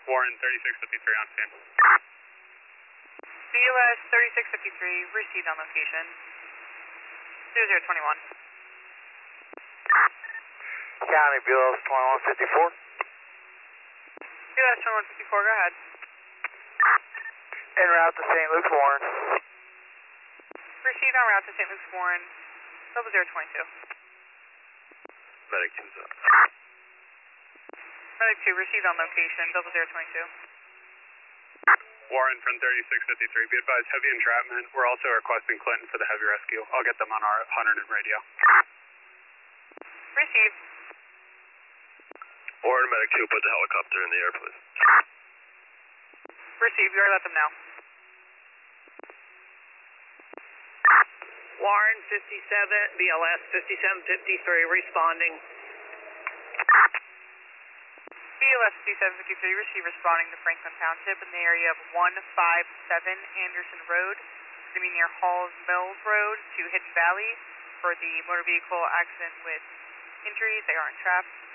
Warren 3653 on stand. BOS 3653, received on location. 0021. County BOS 2154. BOS 2154, go ahead. En route to St. Luke's Warren. Received en route to St. Luke's Warren, 0022. Medic 2's up. Medic 2, received on location, 0022. Warren from 3653. Be advised, heavy entrapment. We're also requesting Clinton for the heavy rescue. I'll get them on our 100 radio. Received. Warren, Medic 2, put the helicopter in the air, please. Received, you already let them know. Warren 57, BLS 5753, responding. BLS 5753, receive responding to Franklin Township in the area of 157 Anderson Road. It's going to be near Halls Mills Road to Hidden Valley for the motor vehicle accident with injuries. They are entrapped.